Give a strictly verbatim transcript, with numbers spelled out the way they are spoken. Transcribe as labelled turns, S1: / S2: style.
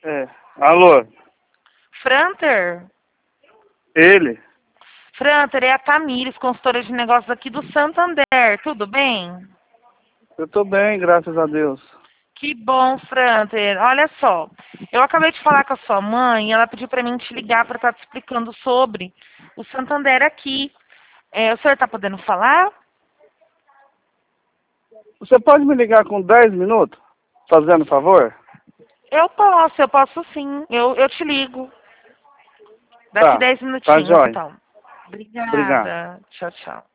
S1: É. Alô?
S2: Franter?
S1: Ele?
S2: Franter, é a Tamires, consultora de negócios aqui do Santander. Tudo bem?
S1: Eu tô bem, graças a Deus.
S2: Que bom, Franter. Olha só, eu acabei de falar com a sua mãe e ela pediu para mim te ligar para estar te explicando sobre o Santander aqui. É, o senhor está podendo falar?
S1: Você pode me ligar com dez minutos? Fazendo favor?
S2: Eu posso, eu posso sim. Eu, eu te ligo. Daqui
S1: Tá.
S2: dez
S1: Tá
S2: minutinhos,
S1: jóia.
S2: então.
S1: Obrigado.
S2: Obrigada. Tchau, tchau.